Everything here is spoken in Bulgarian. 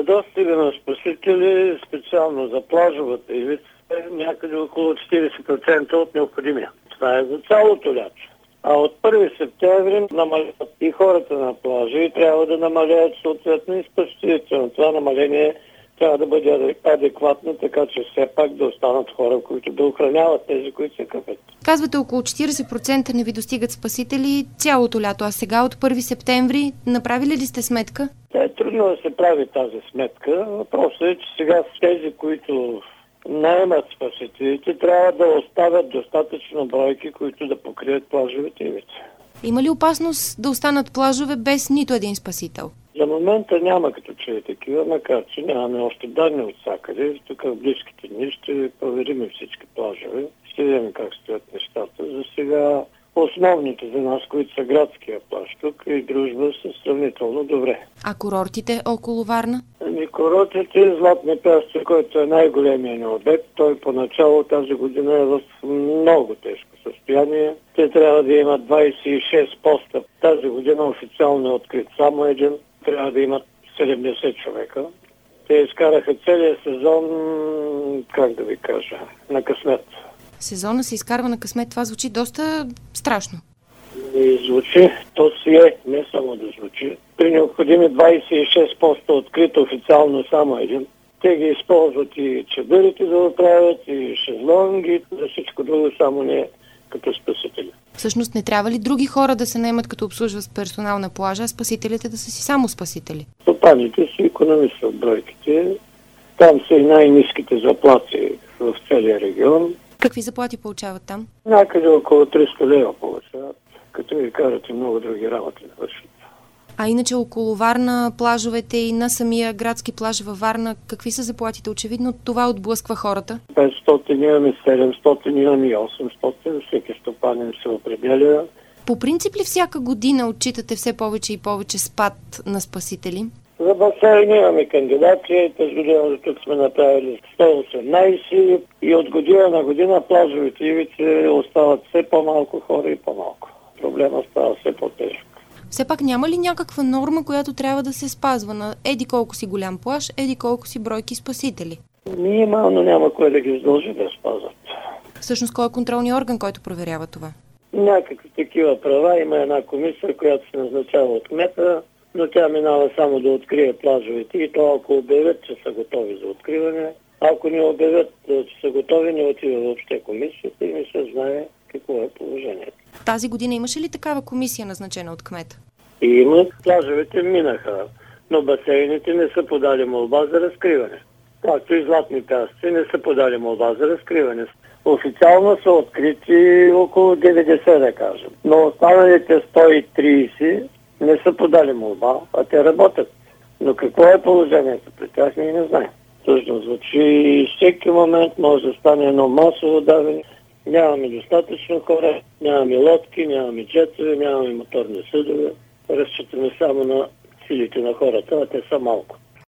недостига на спасители, специално за плажовата ивица, е някъде около 40% от необходимия. Това е за цялото лято. А от 1 септември намаляват и хората на плажа и трябва да намаляват съответно и спасителите. Но това намаление трябва да бъде адекватно, така че все пак да останат хора, които да охраняват тези, които се къпят. Казвате, около 40% не ви достигат спасители цялото лято, а сега от 1 септември направили ли сте сметка? Е трудно да се прави тази сметка. Въпросът е, че сега тези, които наемат спасителите, трябва да оставят достатъчно бройки, които да покрият плажовете ивици. Има ли опасност да останат плажове без нито един спасител? За момента няма като че е такива, макар че нямаме още данни от всякъде. Тук в близките дни ще проверим всички плажове. Ще видим как стоят нещата. За сега основните за нас, които са градския плаж тук и Дружба, са сравнително добре. А курортите около Варна? Курортите, Златни пясъци, който е най-големият ни обект, той поначало тази година е в много тежко състояние. Те трябва да имат 26 поста. Тази година официално е открит само един. Трябва да имат 70 човека. Те изкараха целия сезон, как да ви кажа, на късмет. Сезона се изкарва на късмет. Това звучи доста страшно. И звучи, то си е, не само да звучи. При необходими 26 поста открит официално само един. Те ги използват и чадърите да оправят, и шезлонги, за всичко друго, само не като спасители. Всъщност не трябва ли други хора да се наемат като обслужват персонал на плажа, а спасителите да са си само спасители? Стопаните си икономисват бройките. Там са и най-ниските заплати в целия регион. Какви заплати получават там? Някъде около 300 лева получават, като ви кажат и много други работи да вършат. А иначе около Варна, плажовете и на самия градски плаж във Варна, какви са заплатите? Очевидно това отблъсква хората. 500 имаме, 700 имаме и 800, всеки стопанин се определя. По принцип ли всяка година отчитате все повече и повече спад на спасители? За басейн имаме кандидати, тази година до тук сме направили 118 и от година на година плажовите ивици остават все по-малко хора и по-малко. Проблема става все по-тежко. Все пак няма ли някаква норма, която трябва да се спазва на еди колко си голям плаж, еди колко си бройки спасители? Минимално няма кой да ги задължи да спазват. Всъщност кой е контролният орган, който проверява това? Някакви такива права. Има една комисия, която се назначава от кмета, но тя минава само да открие плажовете и то ако обявят, че са готови за откриване. Ако не обявят, че са готови, не отива въобще комисията и не се знае какво е положението. Тази година имаше ли такава комисия назначена от кмета? И има. Плажовете минаха, но басейните не са подали молба за разкриване. Както и Златни пясъци не са подали молба за разкриване. Официално са открити около 90, да кажем. Но останалите 130 не са подали молба, а те работят. Но какво е положението при тях, ние не знаем. Всъщност звучи и всеки момент може да стане едно масово даване. Нямаме достатъчно хора, нямаме лодки, нямаме джетове, нямаме моторни съдове. Разчитаме само на силите на хората, а те са малко.